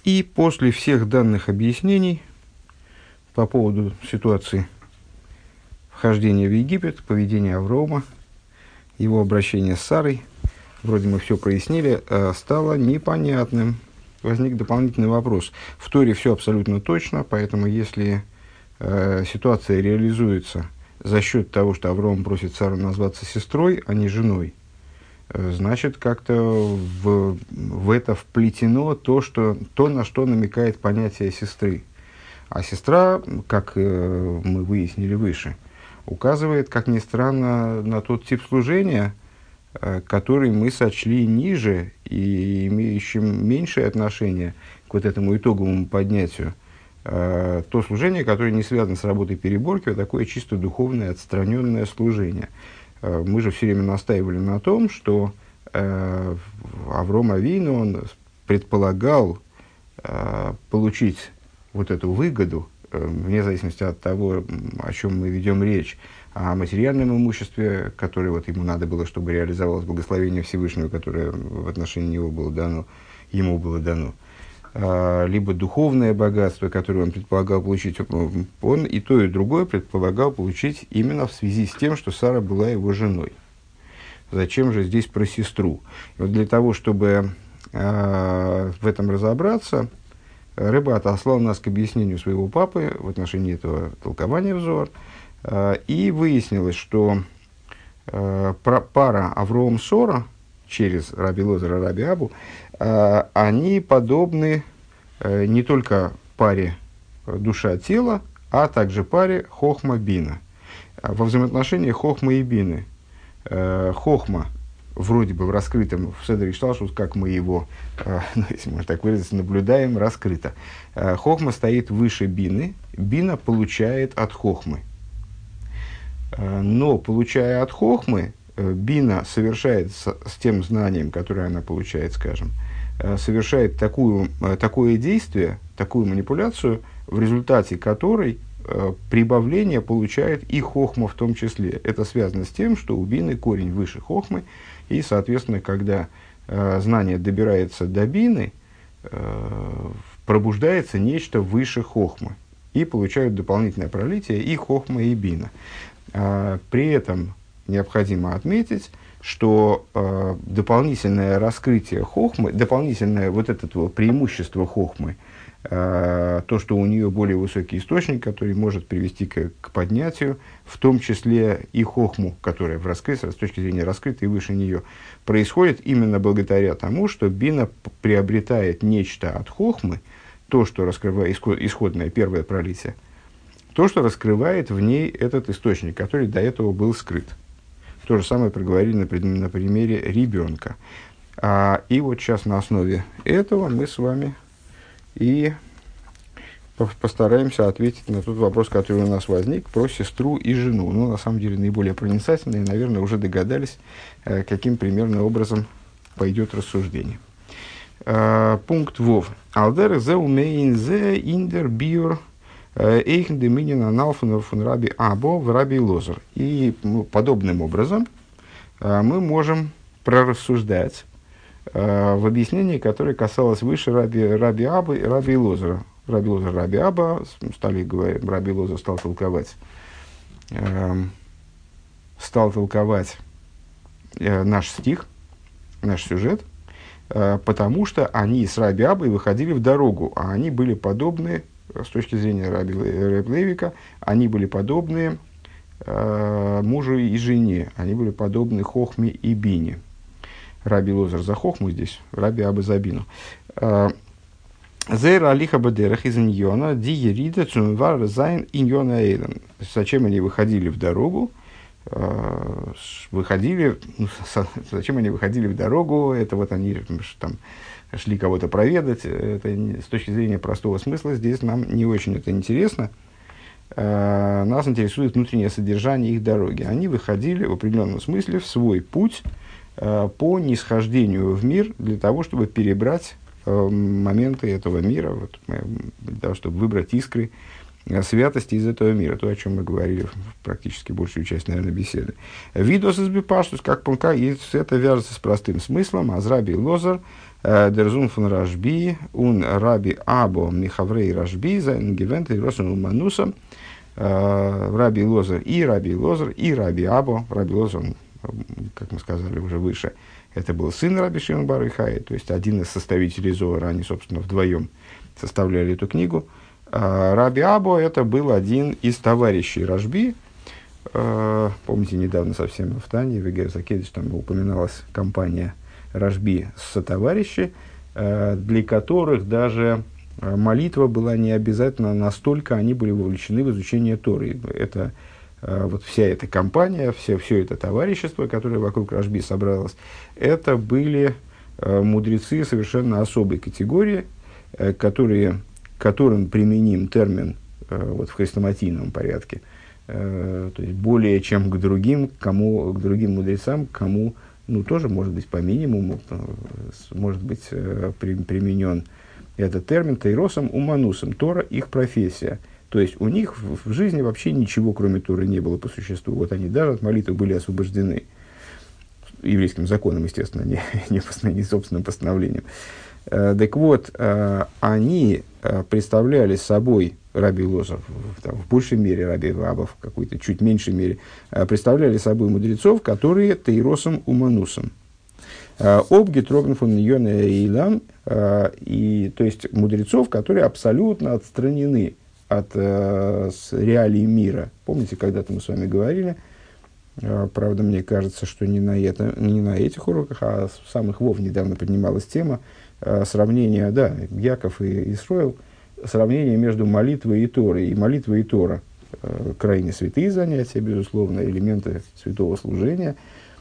И после всех данных объяснений по поводу ситуации вхождения в Египет, поведения Аврома, его обращения с Сарой, вроде мы все прояснили, стало непонятным. Возник дополнительный вопрос. В Торе все абсолютно точно, поэтому если ситуация реализуется за счет того, что Авром просит Сару назваться сестрой, а не женой, значит, как-то в это вплетено то, на что намекает понятие сестры. А сестра, как мы выяснили выше, указывает, как ни странно, на тот тип служения, который мы сочли ниже и имеющим меньшее отношение к вот этому итоговому поднятию. То служение, которое не связано с работой переборки, а такое чисто духовное, отстраненное служение. Мы же все время настаивали на том, что Авром Авину, он предполагал получить вот эту выгоду, вне зависимости от того, о чем мы ведем речь, о материальном имуществе, которое вот ему надо было, чтобы реализовалось благословение Всевышнего, которое в отношении него было дано, ему было дано, либо духовное богатство, которое он предполагал получить, он и то, и другое предполагал получить именно в связи с тем, что Сара была его женой. Зачем же здесь про сестру? И вот для того, чтобы в этом разобраться, Рэбе отослал нас к объяснению своего папы в отношении этого толкования в Зоар, и выяснилось, что пара Авроам-Сора через Раби Лозера и Раби Абу, они подобны не только паре душа-тело, а также паре Хохма-Бина. Во взаимоотношении Хохма и Бины Хохма вроде бы в раскрытом в Седер Ишталшус, как мы его, если можно так выразиться, наблюдаем, раскрыто. Хохма стоит выше Бины, Бина получает от Хохмы. Но, получая от Хохмы, Бина совершает с тем знанием, которое она получает, скажем, совершает такое действие, такую манипуляцию, в результате которой прибавление получает и Хохма в том числе. Это связано с тем, что у Бины корень выше Хохмы, и, соответственно, когда знание добирается до Бины, пробуждается нечто выше Хохмы, и получают дополнительное пролитие и Хохма, и Бина. При этом необходимо отметить, что дополнительное раскрытие Хохмы, дополнительное вот это преимущество Хохмы, то, что у нее более высокий источник, который может привести к поднятию, в том числе и Хохму, которая с точки зрения раскрытой выше нее, происходит именно благодаря тому, что Бина приобретает нечто от Хохмы, то, что раскрывает исходное первое пролитие, то, что раскрывает в ней этот источник, который до этого был скрыт. То же самое проговорили на примере ребенка. И вот сейчас на основе этого мы с вами и постараемся ответить на тот вопрос, который у нас возник, про сестру и жену. Ну, на самом деле, наиболее проницательные, наверное, уже догадались, каким примерно образом пойдет рассуждение. Пункт ВОВ. Алдер зе умейн зе индер биор эйхн деминин аналфун фун раби Або в раби Лозер. И подобным образом мы можем прорассуждать в объяснении, которое касалось выше раби Абы и раби Лозера. Раби Лозер, раби Аба, раби Лозер стал толковать наш стих, наш сюжет, потому что они с раби Абой выходили в дорогу, а они были подобны, с точки зрения раби Левика, они были подобны мужу и жене, они были подобны Хохме и Бине. Раби Лозер за Хохму здесь, раби Аба за Бину. Зейр алиха бадерах из иньона, ди ерида цунвар зайн иньона эйлен. Зачем они выходили в дорогу? Зачем они выходили в дорогу? Это вот они там шли кого-то проведать. Это с точки зрения простого смысла здесь нам не очень это интересно. Нас интересует внутреннее содержание их дороги. Они выходили в определенном смысле в свой путь по нисхождению в мир для того, чтобы перебрать моменты этого мира, для того, чтобы выбрать искры святости из этого мира. То, о чем мы говорили практически большую часть, наверное, беседы. Видос из бипаштус, как понка, и это вяжется с простым смыслом. Азраби лозер, дерзун фон рашби, ун раби або михаврей рашби, за ингивенты и росун манусом. Раби лозер, и раби або. Раби лозер, как мы сказали уже выше, это был сын Раби Шимон бар Йохай, то есть один из составителей Зоара, они, собственно, вдвоем составляли эту книгу. Раби Або это был один из товарищей Рашби. Помните, недавно совсем в Тане, в Игер Закедыш, там упоминалась компания Рашби сотоварищи, для которых даже молитва была не обязательно, настолько они были вовлечены в изучение Торы. Это вот вся эта компания, все это товарищество, которое вокруг Рашби собралось, это были мудрецы совершенно особой категории, которым применим термин вот, в хрестоматийном порядке, то есть более чем к другим мудрецам, кому тоже может быть по минимуму, может быть применен этот термин тейросом уманусом, Тора их профессия. То есть у них в жизни вообще ничего, кроме Торы, не было по существу. Вот они даже от молитвы были освобождены еврейским законом, естественно, не собственным постановлением. Так вот, они представляли собой, Раби Лозер, в большей мере, Раби Або в какой-то чуть меньшей мере, представляли собой мудрецов, которые тейросом уманусом. Обги троген фон Йона и Илам, то есть мудрецов, которые абсолютно отстранены от реалий мира. Помните, когда-то мы с вами говорили, правда, мне кажется, что не на этих уроках, а в самых Вов недавно поднималась тема сравнения, Яков и Исроил, сравнение между молитвой и Торой. И молитва и Тора крайне святые занятия, безусловно, элементы святого служения.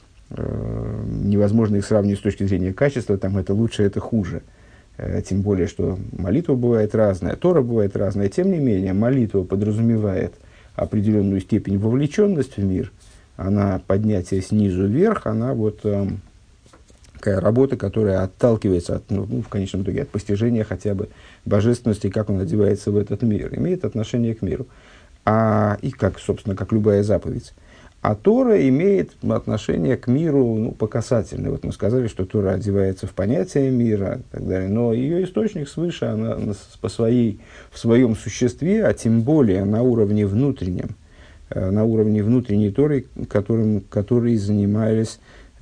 Невозможно их сравнивать с точки зрения качества, там это лучше, это хуже. Тем более, что молитва бывает разная, Тора бывает разная. Тем не менее, молитва подразумевает определенную степень вовлеченности в мир. Она поднятие снизу вверх, она вот такая работа, которая отталкивается от, в конечном итоге от постижения хотя бы божественности, как он одевается в этот мир, имеет отношение к миру. И как, собственно, как любая заповедь. А Тора имеет отношение к миру по касательной. Вот мы сказали, что Тора одевается в понятие мира и так далее, но ее источник свыше, она в своем существе, а тем более на уровне внутреннем, на уровне внутренней Торы, которые занимались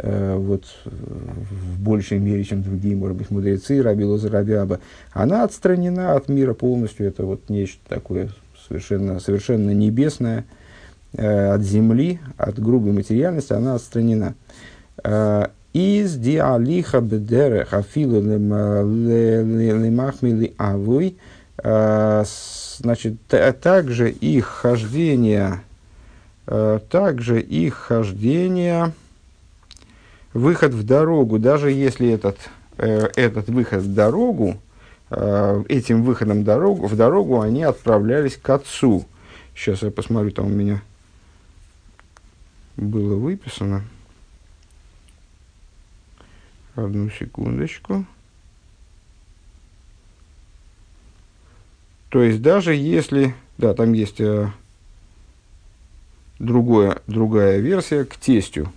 в большей мере, чем другие, может быть, мудрецы, Раби Лозер, Раби Або, она отстранена от мира полностью. Это вот нечто такое совершенно небесное, от земли, от грубой материальности, она отстранена. Из диалиха бедерех афилу лемахмили авуй, значит, также их хождение, выход в дорогу, даже если этот выход в дорогу, этим выходом в дорогу они отправлялись к отцу. Сейчас я посмотрю, там у меня было выписано. Одну секундочку. То есть, даже если... Да, там есть другая версия, к тестю.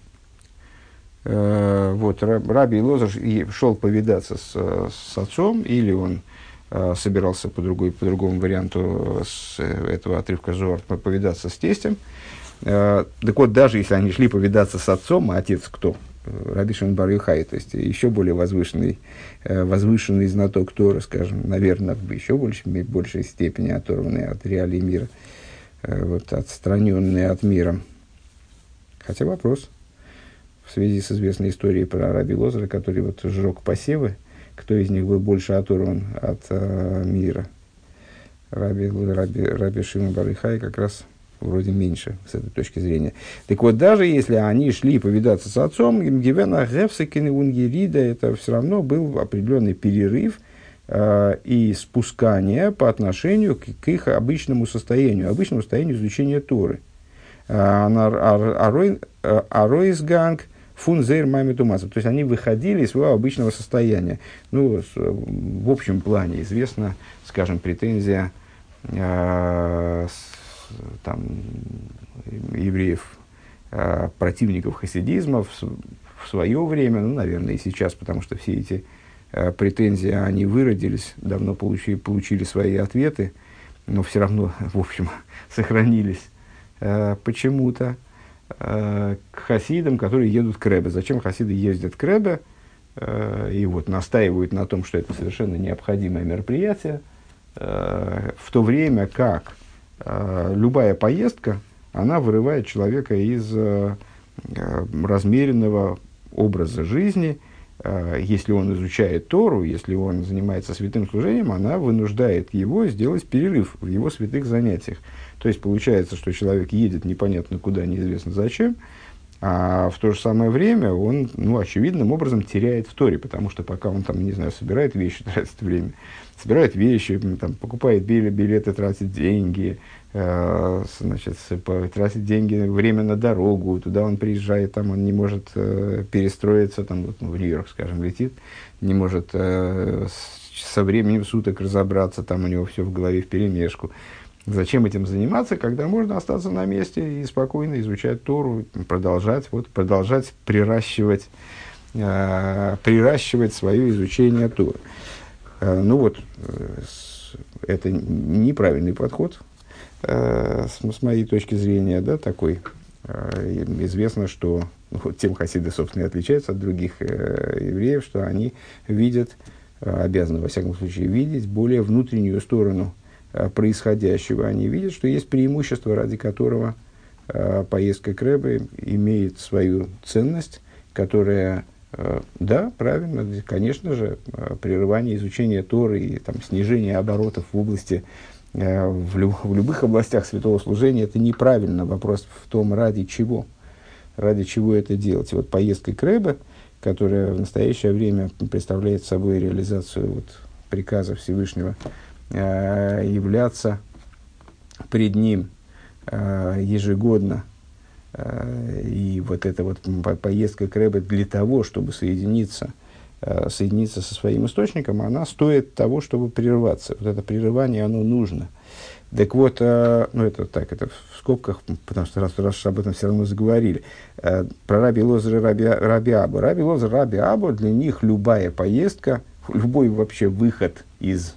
Вот, Раби Лозер шел повидаться с отцом, или он собирался по другому варианту с этого отрывка Зоар повидаться с тестем. Так вот, даже если они шли повидаться с отцом, а отец кто? Раби Шимон бар Йохай, то есть еще более возвышенный знаток Торы, скажем, наверное, в еще большей степени оторванный от реалий мира, отстраненный от мира. Хотя вопрос в связи с известной историей про Раби Лозера, который сжег посевы, кто из них был больше оторван от мира. Раби Шимон бар Йохай как раз вроде меньше с этой точки зрения. Так вот, даже если они шли повидаться с отцом, это все равно был определенный перерыв и спускание по отношению к их обычному состоянию изучения Торы. Аройсганг фунзейр мамитумаса. То есть они выходили из своего обычного состояния. В общем плане известна, скажем, претензия там, евреев, противников хасидизма в свое время, ну, наверное, и сейчас, потому что все эти претензии, они выродились, давно получили свои ответы, но все равно, в общем, сохранились почему-то к хасидам, которые едут к Ребе. Зачем хасиды ездят к Ребе? И вот настаивают на том, что это совершенно необходимое мероприятие, в то время как любая поездка, она вырывает человека из размеренного образа жизни. Если он изучает Тору, если он занимается святым служением, она вынуждает его сделать перерыв в его святых занятиях. То есть получается, что человек едет непонятно куда, неизвестно зачем, а в то же самое время он, очевидным образом теряет в Торе, потому что пока он там, не знаю, собирает вещи, тратит время, собирает вещи, там, покупает билеты, тратит деньги, тратит деньги, время на дорогу, туда он приезжает, там он не может перестроиться, там, вот, в Нью-Йорк, скажем, летит, не может со временем суток разобраться, там у него все в голове вперемешку. Зачем этим заниматься, когда можно остаться на месте и спокойно изучать Тору, продолжать приращивать свое изучение Торы. Это неправильный подход, с моей точки зрения, да, такой. Известно, что тем хасиды, собственно, и отличаются от других евреев, что они видят, обязаны, во всяком случае, видеть более внутреннюю сторону происходящего. Они видят, что есть преимущество, ради которого поездка к Ребе имеет свою ценность, которая, да, правильно, конечно же, прерывание изучения Торы и там, снижение оборотов в области, в любых областях святого служения, это неправильно. Вопрос в том, ради чего это делать. И вот поездка к Ребе, которая в настоящее время представляет собой реализацию приказа Всевышнего, являться пред ним ежегодно, и вот эта вот поездка к Ребе для того, чтобы соединиться со своим источником, она стоит того, чтобы прерваться. Вот это прерывание, оно нужно. Так вот, это в скобках, потому что раз об этом все равно заговорили. Про Раби Лозер и Раби Абу. Раби Лозер и Раби Абу, для них любая поездка, любой вообще выход из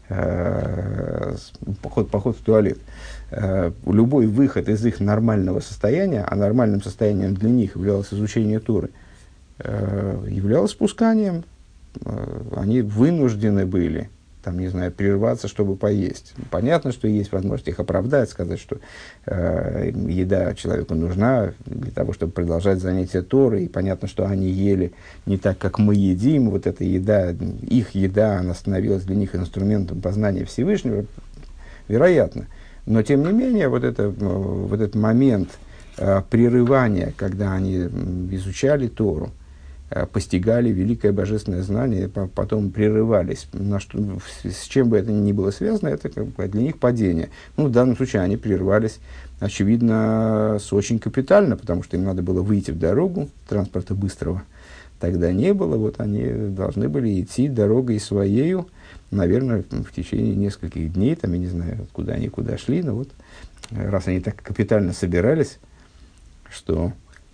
поход в туалет, любой выход из их нормального состояния, а нормальным состоянием для них являлось изучение Торы, являлось спусканием. Они вынуждены были, там, не знаю, прерваться, чтобы поесть. Понятно, что есть возможность их оправдать, сказать, что еда человеку нужна для того, чтобы продолжать занятия Торой, и понятно, что они ели не так, как мы едим. Вот эта еда, их еда, она становилась для них инструментом познания Всевышнего, вероятно. Но, тем не менее, вот этот момент прерывания, когда они изучали Тору, постигали великое божественное знание, потом прерывались, с чем бы это ни было связано, это для них падение. В данном случае они прервались, очевидно, очень капитально, потому что им надо было выйти в дорогу, транспорта быстрого тогда не было, они должны были идти дорогой своею, наверное, в течение нескольких дней, там, я не знаю, куда они шли, но раз они так капитально собирались, что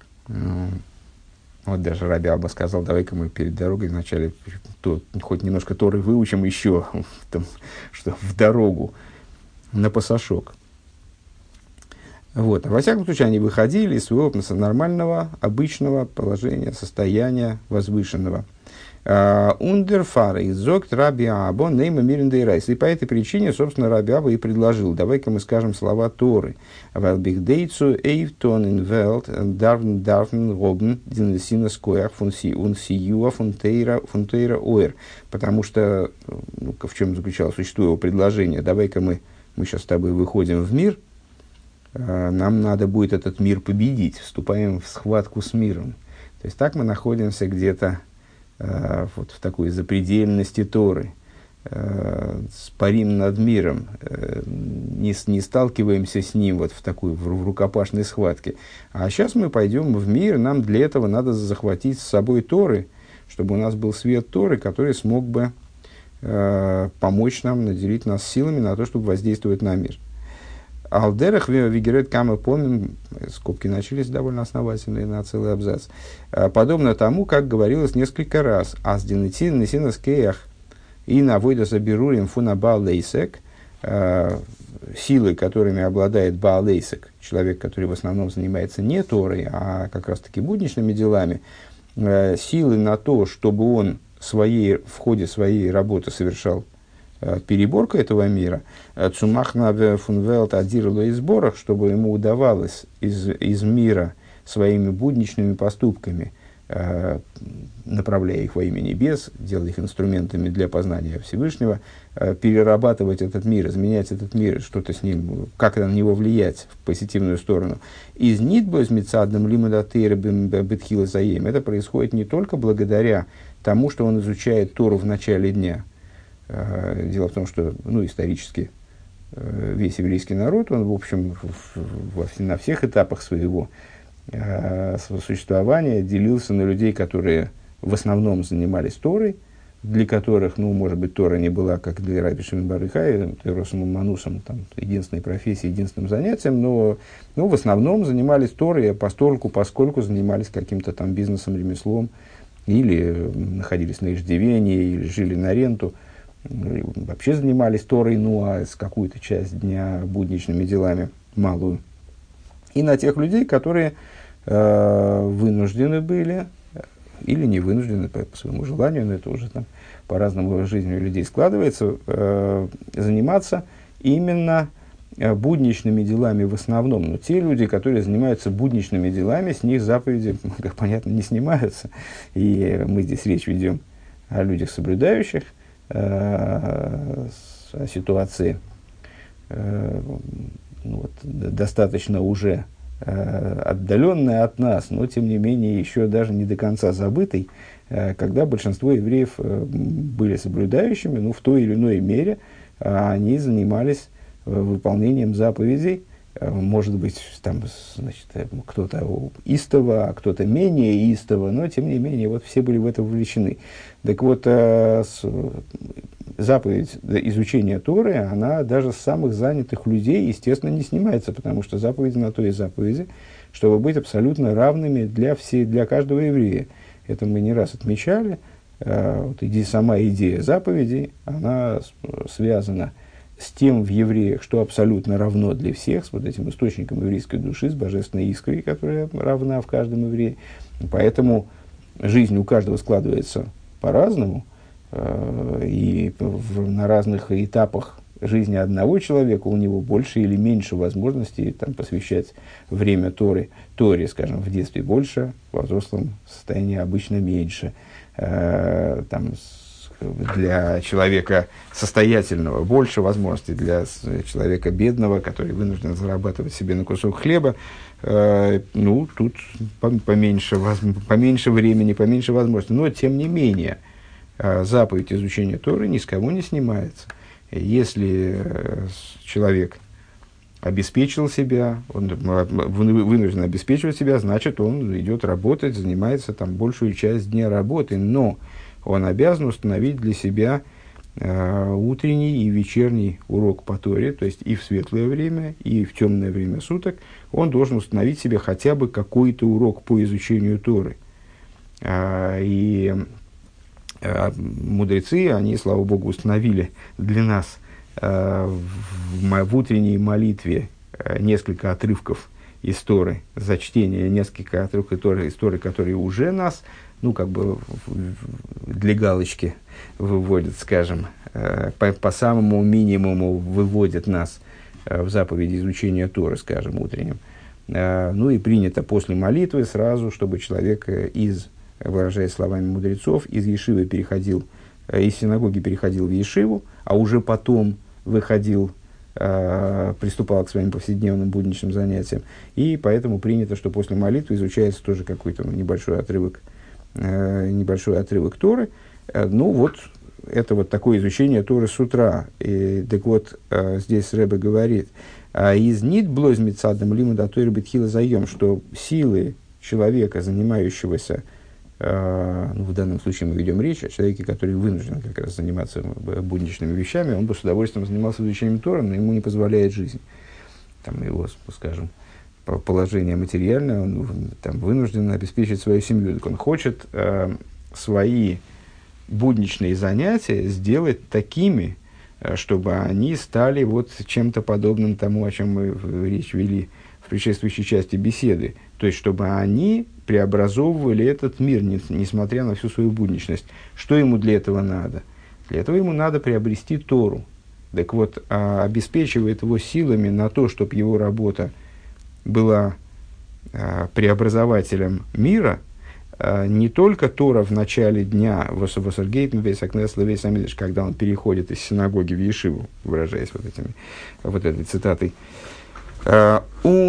даже Раби Абба сказал, давай-ка мы перед дорогой вначале хоть немножко Торы выучим еще, что в дорогу, на пасашок. А во всяком случае, они выходили из своего нормального, обычного положения, состояния возвышенного. Ундерфара изогт Раби Або нейма мирен дейрайс. И по этой причине, собственно, Раби Або и предложил, давай-ка мы скажем слова Торы. Валбихдейцу эйвтон инвелт дарфн робн динесина скоях фунсиюа фунтейра оэр. Потому что, в чем заключалось существо его предложения, давай-ка мы сейчас с тобой выходим в мир, нам надо будет этот мир победить, вступаем в схватку с миром. То есть так мы находимся где-то в такой запредельности Торы, парим над миром, не сталкиваемся с ним в рукопашной схватке. А сейчас мы пойдем в мир, нам для этого надо захватить с собой Торы, чтобы у нас был свет Торы, который смог бы помочь нам, наделить нас силами на то, чтобы воздействовать на мир. Алдерах вигерет кама помним, скобки начались довольно основательные на целый абзац. Подобно тому, как говорилось несколько раз, аз динетин несина скеях и навойда заберурим фуна баалейсек, силы, которыми обладает баалейсек, человек, который в основном занимается не Торой, а как раз таки будничными делами, силы на то, чтобы он в ходе своей работы совершал переборку этого мира, цумахна фунвелт адирло и сборах, чтобы ему удавалось из мира своими будничными поступками, направляя их во имя небес, делая их инструментами для познания Всевышнего, перерабатывать этот мир, изменять этот мир, что-то с ним, как-то на него влиять в позитивную сторону. Из нитбоз мицадным лимудатырбим бетхила заем. Это происходит не только благодаря тому, что он изучает Тору в начале дня. Дело в том, что исторически весь еврейский народ, он, в общем, на всех этапах своего существования делился на людей, которые в основном занимались Торой, для которых, может быть, Тора не была, как для Раби Шимон бар Йохай, Росом Манусом, единственной профессией, единственным занятием, но в основном занимались Торой, поскольку занимались каким-то там бизнесом, ремеслом, или находились на иждивении, или жили на ренту, вообще занимались Торой, а с какую-то часть дня будничными делами, малую. И на тех людей, которые вынуждены были, или не вынуждены по своему желанию, но это уже там по-разному жизнь у людей складывается, заниматься именно будничными делами в основном. Но те люди, которые занимаются будничными делами, с них заповеди, как понятно, не снимаются. И мы здесь речь ведем о людях соблюдающих, о ситуации достаточно уже отдаленная от нас, но тем не менее еще даже не до конца забытой, когда большинство евреев были соблюдающими, в той или иной мере они занимались выполнением заповедей. Может быть, кто-то истово, а кто-то менее истово, но тем не менее все были в это вовлечены. Так вот, заповедь изучения Торы, она даже с самых занятых людей, естественно, не снимается, потому что заповеди на то и заповеди, чтобы быть абсолютно равными для каждого еврея. Это мы не раз отмечали. Сама идея заповедей, она связана с тем в евреях, что абсолютно равно для всех, с этим источником еврейской души, с божественной искрой, которая равна в каждом еврее. Поэтому жизнь у каждого складывается по-разному, и на разных этапах жизни одного человека у него больше или меньше возможностей посвящать время Торе, скажем, в детстве больше, во взрослом состоянии обычно меньше. Для человека состоятельного больше возможностей, для человека бедного, который вынужден зарабатывать себе на кусок хлеба, тут поменьше времени, поменьше возможностей. Но, тем не менее, заповедь изучения Торы ни с кого не снимается. Если человек обеспечил себя, он вынужден обеспечивать себя, значит, он идет работать, занимается большую часть дня работы, но он обязан установить для себя утренний и вечерний урок по Торе, то есть и в светлое время, и в темное время суток, он должен установить себе хотя бы какой-то урок по изучению Торы. И мудрецы, они, слава Богу, установили для нас в утренней молитве несколько отрывков из Торы, за чтение несколько отрывков из Торы, которые уже нас, для галочки выводят, скажем, по самому минимуму выводят нас в заповеди изучения Торы, скажем, утренним. И принято после молитвы сразу, чтобы человек выражаясь словами мудрецов, из ешивы переходил, из синагоги переходил в ешиву, а уже потом приступал к своим повседневным будничным занятиям. И поэтому принято, что после молитвы изучается тоже какой-то небольшой отрывок Торы. Это такое изучение Торы с утра. Здесь Ребе говорит, из нит блоз мицадам лимуда Торы бетхила заем, что силы человека, занимающегося в данном случае мы ведем речь о человеке, который вынужден как раз заниматься будничными вещами, он бы с удовольствием занимался изучением Торы, но ему не позволяет жизнь. Там его, скажем, положение материальное, он там вынужден обеспечить свою семью. Так он хочет свои будничные занятия сделать такими, чтобы они стали вот чем-то подобным тому, о чем мы речь вели в предшествующей части беседы. То есть, чтобы они преобразовывали этот мир, несмотря на всю свою будничность. Что ему для этого надо? Для этого ему надо приобрести Тору. Так вот, обеспечивает его силами на то, чтобы его работа была преобразователем мира, не только Тора в начале дня, когда он переходит из синагоги в ешиву, выражаясь вот этой цитатой, а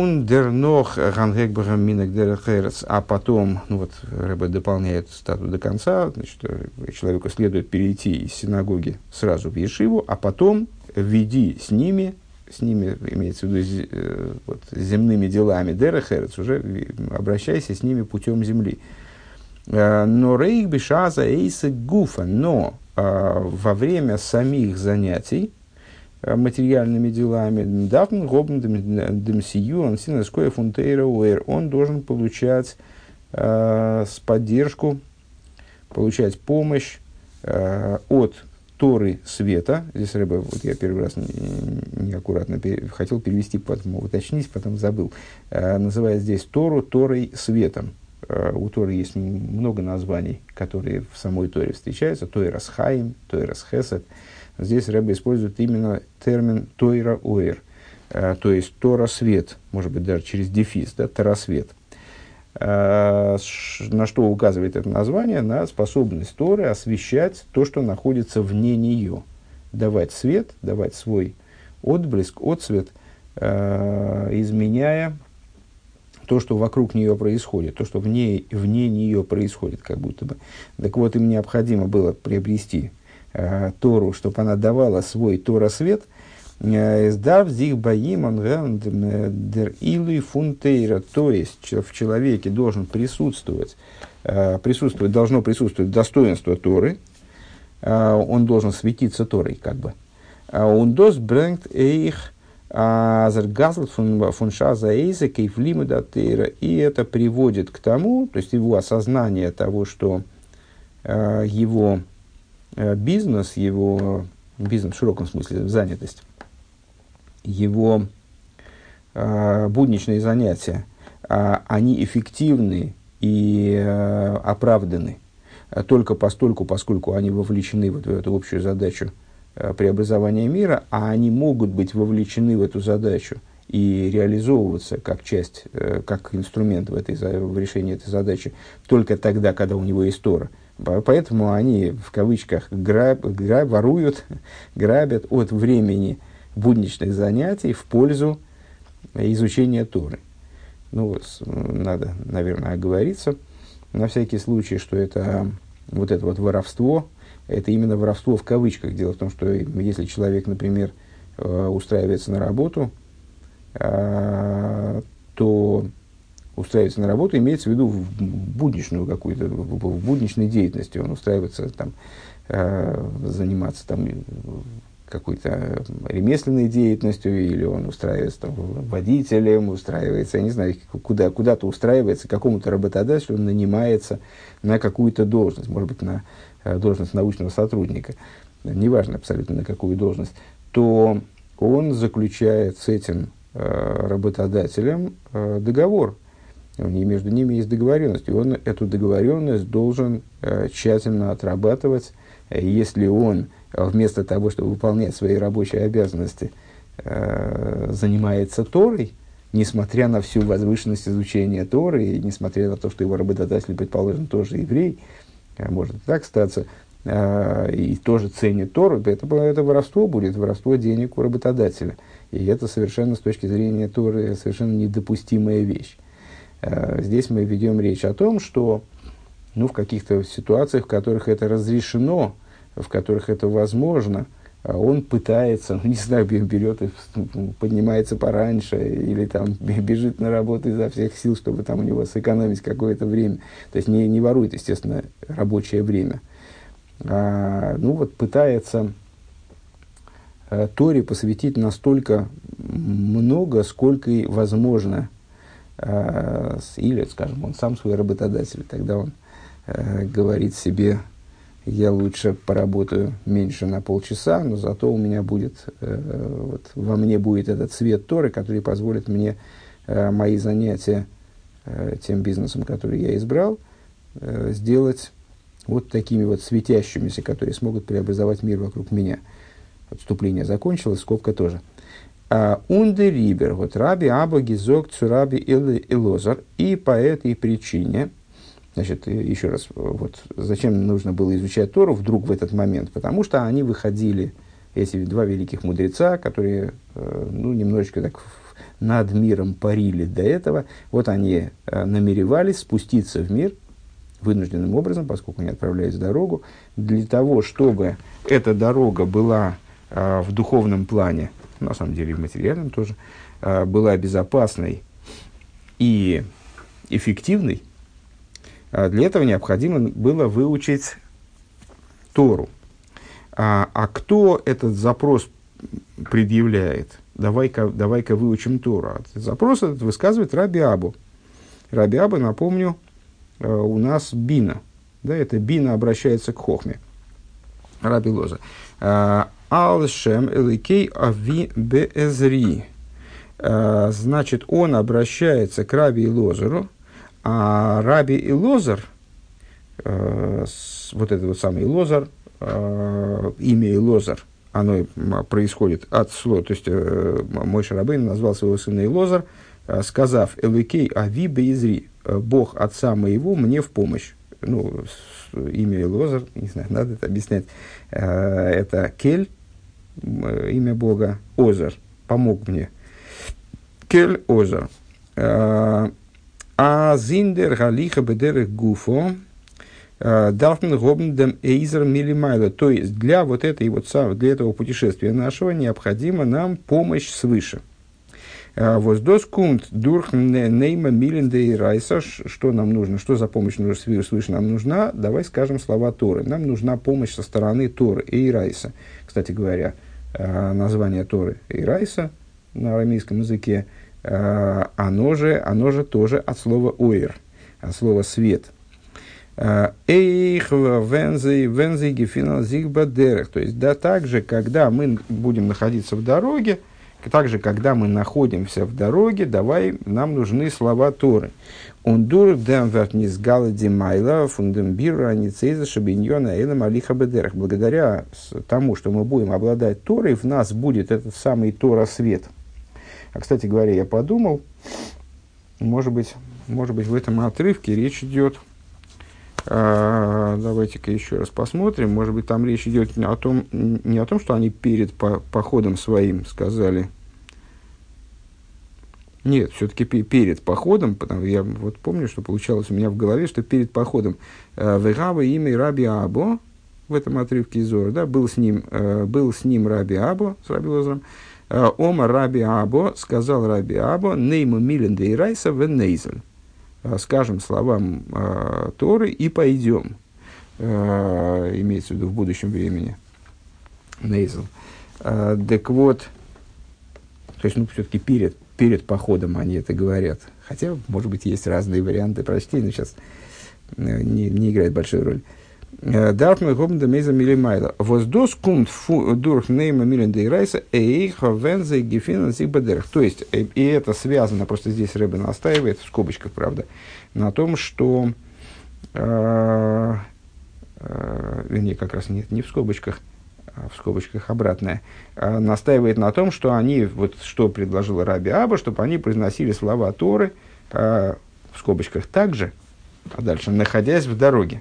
потом, Рэбе дополняет цитату до конца, значит, человеку следует перейти из синагоги сразу в ешиву, а потом веди с ними, имеется в виду земными делами, дерехерец, уже обращайся с ними путем земли. Но рейх бешаза эйса гуфа, но во время самих занятий материальными делами, дафн гобн демсию, он синескоя фунтейра уэр, он должен получать поддержку, получать помощь от Торы света. Здесь Рэбе, вот я первый раз неаккуратно хотел перевести, потом уточнить, потом забыл. Называет здесь Тору Торой светом. У Торы есть много названий, которые в самой Торе встречаются. Тойрас Хаим, Тойрас Хесед. Здесь Рэбе использует именно термин Тойра Оэр, то есть Тора свет, может быть даже через дефис, да, Тора свет. На что указывает это название? На способность Торы освещать то, что находится вне нее, давать свет, давать свой отблеск, отсвет, изменяя то, что вокруг нее происходит, то, что вне нее происходит, как будто бы. Так вот, им необходимо было приобрести Тору, чтобы она давала свой Тора-свет, то есть в человеке должно присутствовать достоинство Торы, он должен светиться Торой, как бы. И это приводит к тому, то есть его осознание того, что его бизнес в широком смысле, занятость, его будничные занятия, они эффективны и оправданы только постольку, поскольку они вовлечены в эту общую задачу преобразования мира, а они могут быть вовлечены в эту задачу и реализовываться как часть, как инструмент в решении этой задачи только тогда, когда у него есть Тора. Поэтому они, в кавычках, воруют, грабят от времени будничных занятий в пользу изучения Торы. Надо, наверное, оговориться на всякий случай, что это воровство, это именно воровство в кавычках. Дело в том, что если человек, например, устраивается на работу, то устраивается на работу имеется в виду в будничную какую-то, в будничной деятельности. Он устраивается заниматься какой-то ремесленной деятельностью, или он устраивается водителем, устраивается, я не знаю, куда-то устраивается, какому-то работодателю, он нанимается на какую-то должность, может быть, на должность научного сотрудника, неважно абсолютно на какую должность, то он заключает с этим работодателем договор. Между ними есть договоренность, и он эту договоренность должен тщательно отрабатывать. Если он вместо того, чтобы выполнять свои рабочие обязанности, занимается Торой, несмотря на всю возвышенность изучения Торы, и несмотря на то, что его работодатель, предположим, тоже еврей, может так статься, и тоже ценит Тору, это воровство будет, воровство денег у работодателя. И это совершенно, с точки зрения Торы, совершенно недопустимая вещь. Здесь мы ведем речь о том, что в каких-то ситуациях, в которых это разрешено, в которых это возможно, он пытается, не знаю, берет и поднимается пораньше, или там бежит на работу изо всех сил, чтобы там у него сэкономить какое-то время. То есть не ворует, естественно, рабочее время. Пытается Торе посвятить настолько много, сколько и возможно. Или, скажем, он сам свой работодатель, тогда он говорит себе: я лучше поработаю меньше на полчаса, но зато у меня будет, во мне будет этот свет Торы, который позволит мне мои занятия тем бизнесом, который я избрал, сделать вот такими вот светящимися, которые смогут преобразовать мир вокруг меня. Отступление закончилось, скобка тоже. Унде рибер, вот раби Абба гизок цураби Элозар, и по этой причине, значит, еще раз, вот зачем нужно было изучать Тору вдруг в этот момент? Потому что они выходили, эти два великих мудреца, которые, немножечко так над миром парили до этого, вот они намеревались спуститься в мир вынужденным образом, поскольку они отправлялись в дорогу, для того, чтобы эта дорога была в духовном плане, на самом деле и в материальном тоже, была безопасной и эффективной. Для этого необходимо было выучить Тору. Кто этот запрос предъявляет? Давай-ка выучим Тору. Запрос этот высказывает Раби Аббу. Раби Абба, напомню, у нас бина. Да, это бина обращается к хохме. Раби Лоза. Ал-Шем Эликей Ави Беэзри. Значит, он обращается к Раби Илозеру, а Раби Илозер, вот этот вот самый Илозер, имя Илозер, оно происходит от слова, то есть Моше Рабейну назвал своего сына Илозер, сказав: Эликей Ави Беэзри, Бог отца моего мне в помощь. Имя Илозер, не знаю, надо это объяснять. Это Кель, имя Бога, Озер, помог мне. Кель Озер. А зиндер галиха бедерех гуфо дарфен гобндем эйзер милимайла. То есть для этого путешествия нашего необходима нам помощь свыше. Воздоскунт дурх нейма милинде и райса. Что нам нужно? Что за помощь свыше нам нужна? Давай скажем слова Торы. Нам нужна помощь со стороны Торы и райса. Кстати говоря, название Торы и райса на арамейском языке, оно же тоже от слова ойр, от слова свет. Эйх вензи гефинал зигбадерех. То есть, да, также, когда мы будем находиться в дороге, также, когда мы находимся в дороге, нам нужны слова Торы. Благодаря тому, что мы будем обладать Торой, в нас будет этот самый Тора свет. Кстати говоря, я подумал, может быть, в этом отрывке речь идет, давайте-ка еще раз посмотрим, может быть, там речь идет не о том, что они перед походом своим сказали. Нет, все-таки перед походом, потому я вот помню, что получалось у меня в голове, что перед походом «Вегава имя Раби Або», в этом отрывке из Зора, да, был с ним Раби Або, с Раби Лозером, «Ома Раби Або», сказал Раби Або, «Нейму милен де ирайса венейзель». Скажем словам Торы и пойдем. Имеется в виду в будущем времени. Нейзель. Так вот, то есть, все-таки перед походом они это говорят. Хотя, может быть, есть разные варианты прочтения, но сейчас не играет большую роль. Дарфмы гобнда мейза милимайла. Воздос кунт дурх нейма милен де ирайса эйха вензе гефина зигбадерх. То есть, и это связано, просто здесь Ребе настаивает, в скобочках, правда, на том, что... вернее, как раз нет, не в скобочках, а в скобочках обратное. Настаивает на том, что они, вот что предложил Раби Абба, чтобы они произносили слова Торы, в скобочках также, а дальше, находясь в дороге.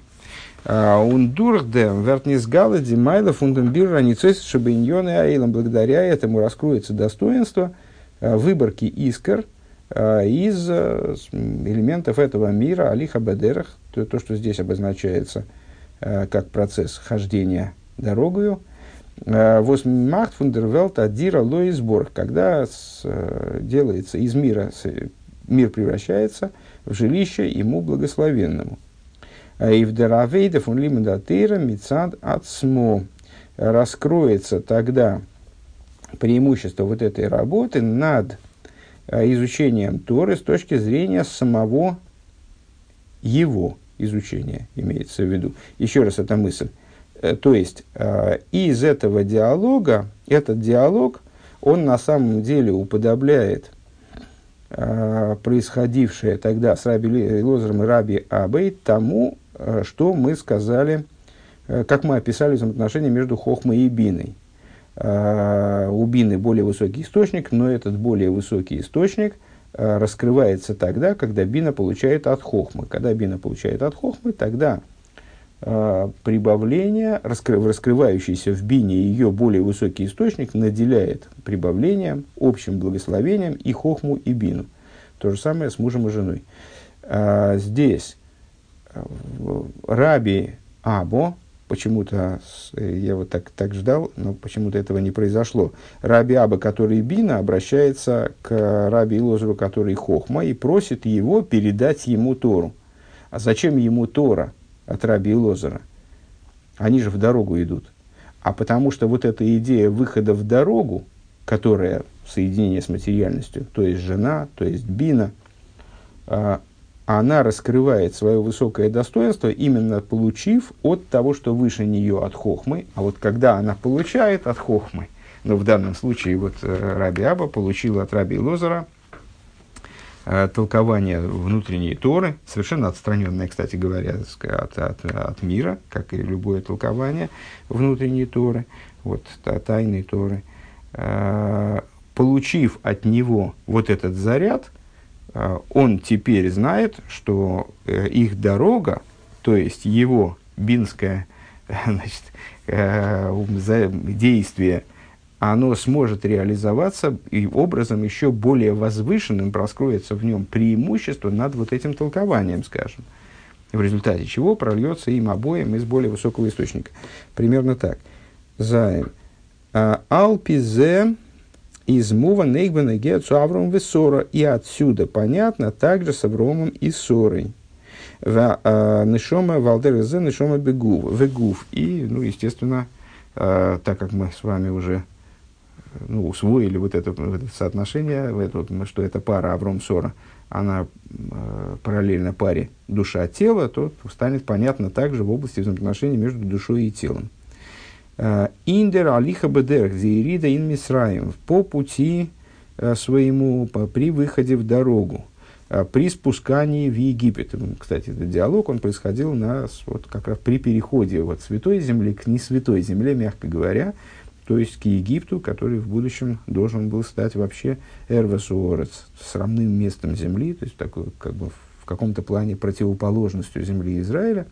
Благодаря этому раскроется достоинство выборки искр из элементов этого мира, алиха бедерах, то, что здесь обозначается как процесс хождения дорогою, Восмахт фундервелт адира лоисборг, когда делается из мира, мир превращается в жилище ему благословенному. И в деравейда фун лимудатыра мицад ацмо, раскроется тогда преимущество вот этой работы над изучением Торы с точки зрения самого его изучения, имеется в виду. Еще раз эта мысль. То есть, из этого диалога, этот диалог, он на самом деле уподобляет происходившее тогда с Раби Лозером и Раби Абей тому, что мы сказали, как мы описали взаимоотношения между Хохмой и Биной. У Бины более высокий источник, но этот более высокий источник раскрывается тогда, когда Бина получает от Хохмы. Когда Бина получает от Хохмы, тогда прибавление, раскрывающийся в Бине ее более высокий источник, наделяет прибавлением, общим благословением и Хохму, и Бину. То же самое с мужем и женой. Здесь Раби Або, почему-то, я вот так ждал, но почему-то этого не произошло. Раби Аба, который Бина, обращается к Раби Лозеру, который Хохма, и просит его передать ему Тору. А зачем ему Тора от Раби Лозера? Они же в дорогу идут. А потому что вот эта идея выхода в дорогу, которая соединение с материальностью, то есть жена, то есть Бина, она раскрывает свое высокое достоинство, именно получив от того, что выше нее, от Хохмы. А вот когда она получает от Хохмы, но в данном случае вот Раби Аба получил от Раби Лозера толкование внутренней Торы, совершенно отстраненное, кстати говоря, от мира, как и любое толкование внутренней Торы, вот, тайной Торы. Получив от него вот этот заряд, он теперь знает, что их дорога, то есть его бинское, значит, действие, оно сможет реализоваться и образом еще более возвышенным раскроется в нем преимущество над вот этим толкованием, скажем, в результате чего прольется им обоим из более высокого источника. Примерно так. Заем. Алпизе из мува нейгбена геацу Авром весора. И отсюда понятно также с Авромом и Сорой. Нешома валдерзе нешома вегув. И, ну, естественно, так как мы с вами уже усвоили вот это соотношение, что эта пара Авром-Сора, она параллельна паре душа-тело, то станет понятно также в области взаимоотношений между душой и телом. Индер алиха бедерх зирида ин мисраим, по пути своему, при выходе в дорогу, при спускании в Египет. Кстати, этот диалог, он происходил вот как раз при переходе от святой земли к несвятой земле, мягко говоря, то есть к Египту, который в будущем должен был стать вообще эрвесуорец, срамным местом земли, то есть такой, как бы в каком-то плане противоположностью земли Израиля.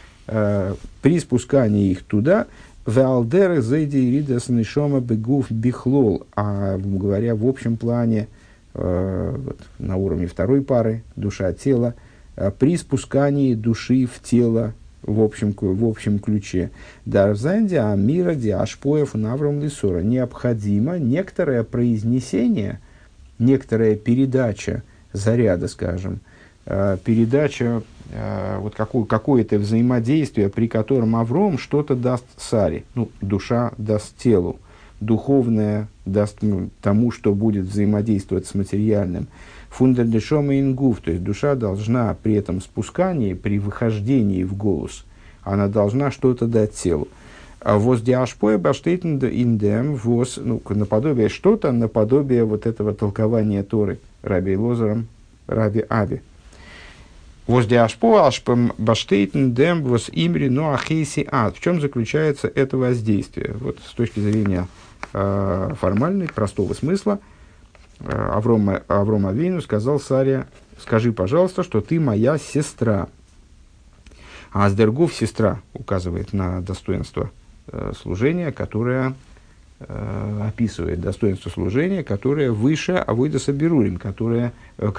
При спускании их туда, веалдеры зайди ридас нишома бегуф бихлол, а говоря в общем плане, вот, на уровне второй пары, душа-тело, при спускании души в тело в общем ключе. Дарзанди амира диашпоев навром лисора. Необходимо некоторое произнесение, некоторая передача заряда, скажем, передача, вот какое-то взаимодействие, при котором Авром что-то даст Саре, душа даст телу, духовное даст тому, что будет взаимодействовать с материальным. Фундердешома ингуф, то есть душа должна при этом спускании, при выхождении в голос, она должна что-то дать телу. А воздиашпоя баштейтен индем воз, наподобие что-то, наподобие вот этого толкования Торы Раби Лозером, Раби Аби. Воздиашпоя баштейтен дем воз имри ноахейси ад. В чем заключается это воздействие? Вот с точки зрения формальной, простого смысла, Авром Авину сказал Саре: скажи, пожалуйста, что ты моя сестра. А Аздергуф, сестра, указывает на достоинство служения, которое описывает достоинство служения, которое выше авойдаса берурим, которое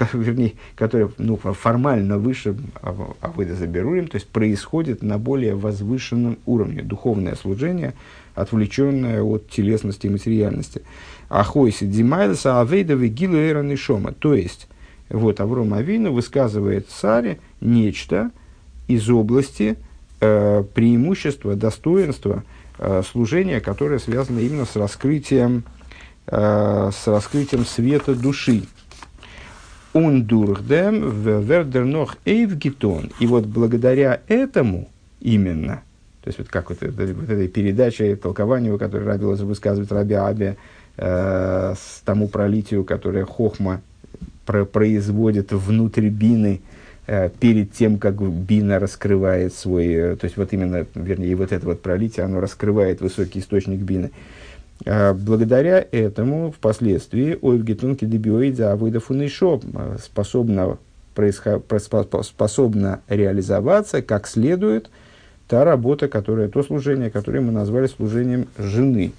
формально выше авойдаса берурим, то есть происходит на более возвышенном уровне. Духовное служение, отвлеченное от телесности и материальности. Ахойси димайлса авейда вегилу эран и шома. То есть, вот Авром Авину высказывает царе нечто из области преимущества, достоинства служения, которое связано именно с раскрытием света души. Он дурхдем вердернох эйвгитон. И вот благодаря этому именно, то есть вот как вот этой передаче, толкованию, которое Раби Лозер высказывает Раби Абе, с тому пролитию, которое Хохма производит внутрь бины, перед тем, как бина раскрывает свой, то есть вот именно, вернее, вот это вот пролитие, оно раскрывает высокий источник бины. Благодаря этому впоследствии ойвгетунки дебиоидза авойда фунишо способна реализоваться как следует та работа, то служение, которое мы назвали служением жены.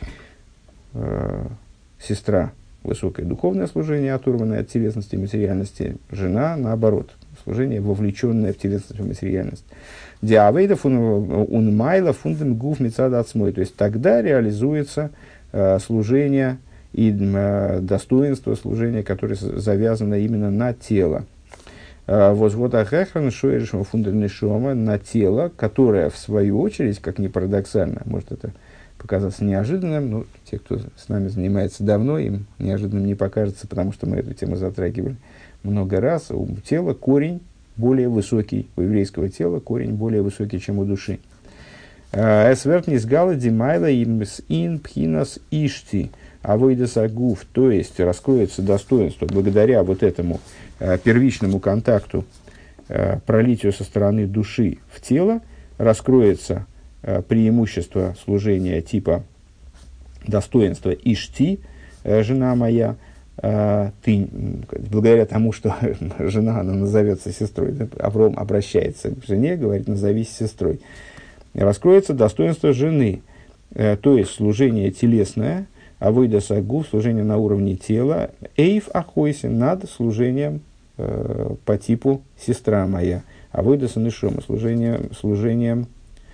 Сестра – высокое духовное служение, оторванное от телесности и материальности. Жена – наоборот, служение, вовлеченное в телесность и материальность. Диавейда унмайла фундам гуф мецада ацмой. То есть тогда реализуется служение и достоинство служения, которое завязано именно на тело. Возвода хэхан шоэшма фундамнешома, на тело, которое в свою очередь, как ни парадоксально, может это показаться неожиданным, но те, кто с нами занимается давно, им неожиданным не покажется, потому что мы эту тему затрагивали много раз. У тела корень более высокий, у еврейского тела корень более высокий, чем у души. Эсвертнис гала димайла имс ин пхинас ишти авойдас агуф, то есть раскроется достоинство благодаря вот этому первичному контакту, пролитию со стороны души в тело, раскроется преимущество служения типа достоинства ишти, жена моя, ты, благодаря тому, что жена, она назовется сестрой, да, Авром обращается к жене, говорит, назовись сестрой, раскроется достоинство жены, то есть служение телесное, авойдас агуф, служение на уровне тела, эйв ахойси, над служением по типу сестра моя, авойдас нешома, служением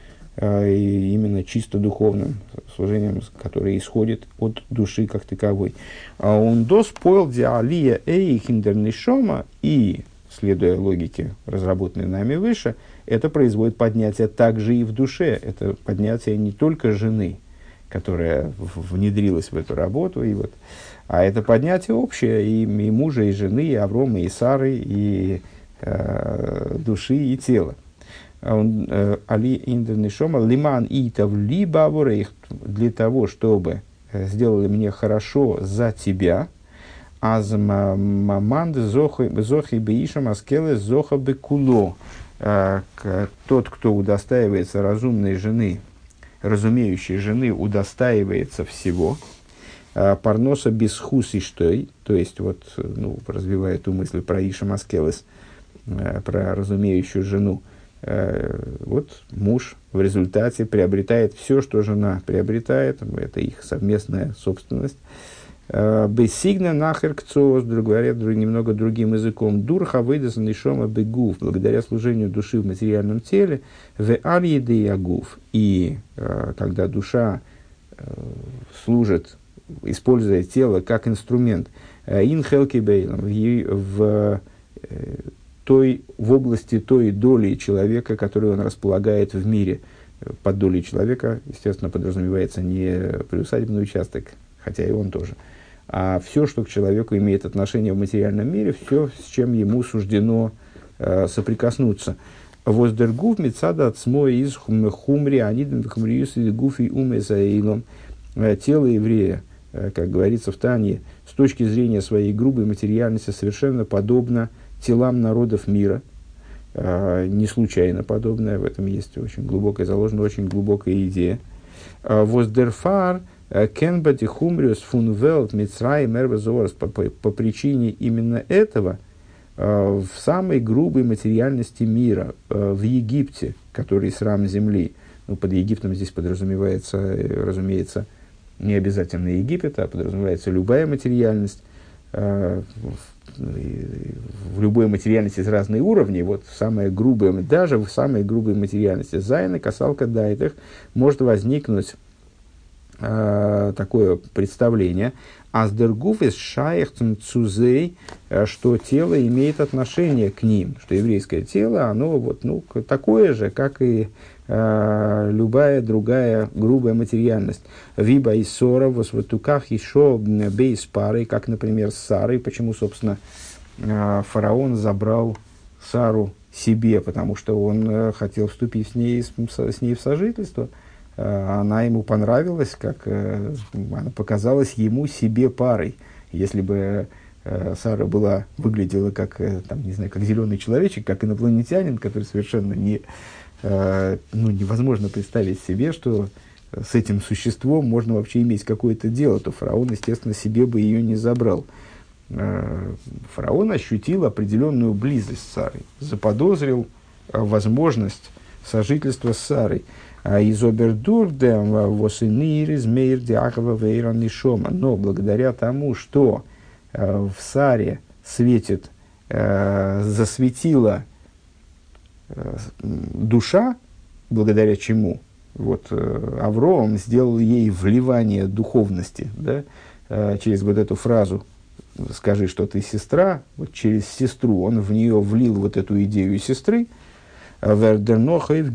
именно чисто духовным, служением, которое исходит от души как таковой. Он доспоил диалия эйхиндер нешома, и, следуя логике, разработанной нами выше, это производит поднятие также и в душе. Это поднятие не только жены, которая внедрилась в эту работу, и вот, а это поднятие общее и мужа, и жены, и Аврома, и Сары, и души, и тела. Али индернишома лиман итав либо для того, чтобы сделали мне хорошо за тебя, аз маманд зохи беишам аскеле зоха бекуло. Тот, кто удостаивается разумной жены, разумеющей жены, удостаивается всего. Парноса бесхус и штой, то есть, вот, ну, развивая эту мысль про Ишам Аскелес, про разумеющую жену, вот муж в результате приобретает все, что жена приобретает, это их совместная собственность. Бессигна нахер кцоос, говоря немного другим языком, дурха выйдет нишома бегув, благодаря служению души в материальном теле, в арьеды ягув. И когда душа служит, используя тело как инструмент, инхелки бейлом, в области той доли человека, которую он располагает в мире. Под долей человека, естественно, подразумевается не приусадебный участок, хотя и он тоже, а все, что к человеку имеет отношение в материальном мире, все, с чем ему суждено соприкоснуться. Воздергуф мецада цмой из хумри аниден хумриюс и гуфи умезаилом. Тело еврея, как говорится в Тане, с точки зрения своей грубой материальности совершенно подобно телам народов мира, не случайно подобное, в этом есть очень глубокая, заложена очень глубокая идея. Воздерфар кенбати хумриус фун велт мицрай мервезорс, по причине именно этого в самой грубой материальности мира, в Египте, который срам земли, ну, под Египтом здесь подразумевается, разумеется, не обязательно Египет, а подразумевается любая материальность. В любой материальности есть разные уровни. Вот самая грубая, даже в самой грубой материальности зайна, касалка дайтах, может возникнуть такое представление, аздергуф из шайхтен цузей, что тело имеет отношение к ним, что еврейское тело, оно вот, ну, такое же, как и любая другая грубая материальность. Виба и ссора, в осватуках еще бейс парой, как, например, с Сарой. Почему, собственно, фараон забрал Сару себе? Потому что он хотел вступить с ней в сожительство. Она ему понравилась, как она показалась ему себе парой. Если бы Сара выглядела как, там, не знаю, как зеленый человечек, как инопланетянин, который совершенно невозможно представить себе, что с этим существом можно вообще иметь какое-то дело, то фараон, естественно, себе бы ее не забрал. Фараон ощутил определенную близость с Сарой, заподозрил возможность сожительства с Сарой. Но благодаря тому, что в Саре засветила душа, благодаря чему Авроам сделал ей вливание духовности, да, через вот эту фразу «скажи, что ты сестра», вот через сестру он в нее влил вот эту идею сестры. Вот эта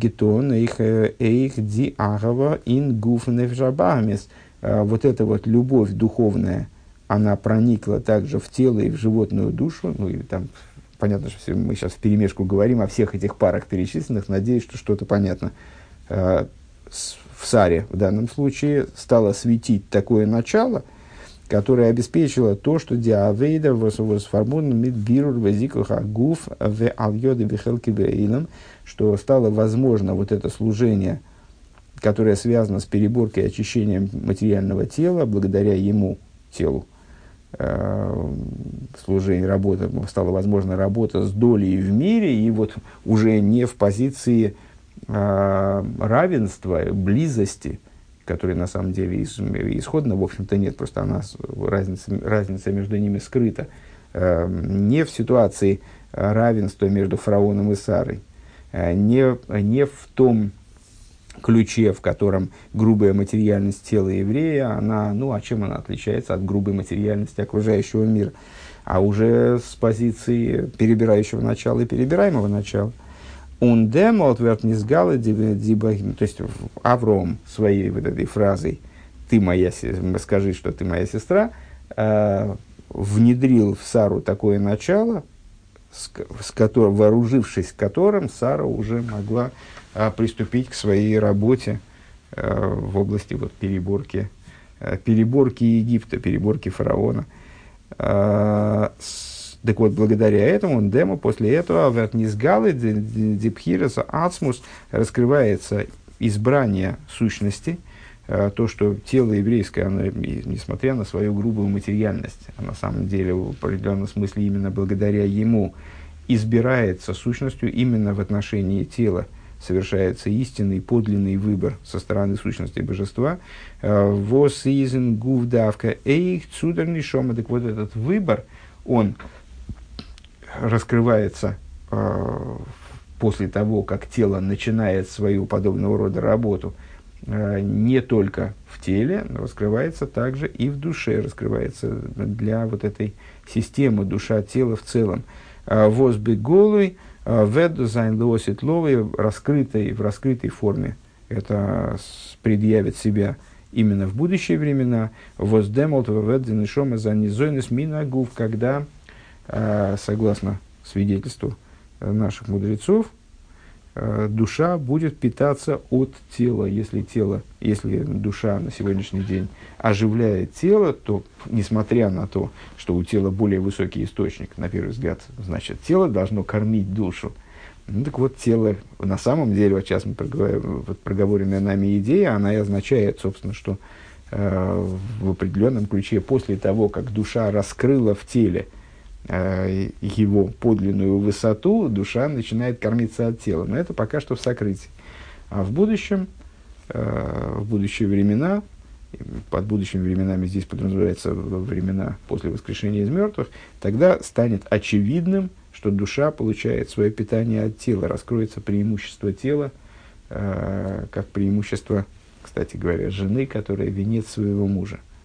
вот любовь духовная, она проникла также в тело и в животную душу. Ну, и там, понятно, что мы сейчас вперемешку говорим о всех этих парах перечисленных, надеюсь, что что-то понятно. В Саре в данном случае стало светить такое начало, которое обеспечило то, что диавейда восформун мидбирур везикуха гуф в алйоды бихелки беилам, что стало возможно вот это служение, которое связано с переборкой и очищением материального тела, благодаря ему, телу, стала возможна работа с долей в мире, и вот уже не в позиции равенства, близости, которой на самом деле исходно, в общем-то, нет, просто разница между ними скрыта, не в ситуации равенства между фараоном и Сарой, не в том ключе, в котором грубая материальность тела еврея, а чем она отличается от грубой материальности окружающего мира, а уже с позиции перебирающего начала и перебираемого начала. Он демолтверт низгалы, то есть Авром своей вот этой фразой «скажи, что ты моя сестра», внедрил в Сару такое начало, вооружившись которым Сара уже могла приступить к своей работе в области переборки Египта, переборки фараона. Так вот, благодаря этому Демо после этого вертнизгалы дипхираса ацмус раскрывается избрание сущности, то, что тело еврейское, оно, несмотря на свою грубую материальность, на самом деле в определенном смысле именно благодаря ему избирается сущностью именно в отношении тела, совершается истинный, подлинный выбор со стороны сущности божества. «Вос изен гувдавка эйх цудерный шома». Так вот, этот выбор, он раскрывается после того, как тело начинает свою подобного рода работу, не только в теле, но раскрывается также и в душе, раскрывается для вот этой системы душа-тело в целом. «Возбы голый, веду зайн лосит ловы», в раскрытой форме это предъявит себя именно в будущие времена. «Воздемолт веден шома занизойнес минагув», когда, согласно свидетельству наших мудрецов, душа будет питаться от тела. Если душа на сегодняшний день оживляет тело, то, несмотря на то, что у тела более высокий источник, на первый взгляд, значит, тело должно кормить душу. Ну, так вот, тело, на самом деле, вот сейчас мы проговоренная нами идея, она и означает, собственно, что в определенном ключе, после того, как душа раскрыла в теле его подлинную высоту, душа начинает кормиться от тела. Но это пока что в сокрытии. А в будущем, в будущие времена, под будущими временами здесь подразумевается времена после воскрешения из мертвых, тогда станет очевидным, что душа получает свое питание от тела, раскроется преимущество тела, как преимущество, кстати говоря, жены, которая венец своего мужа.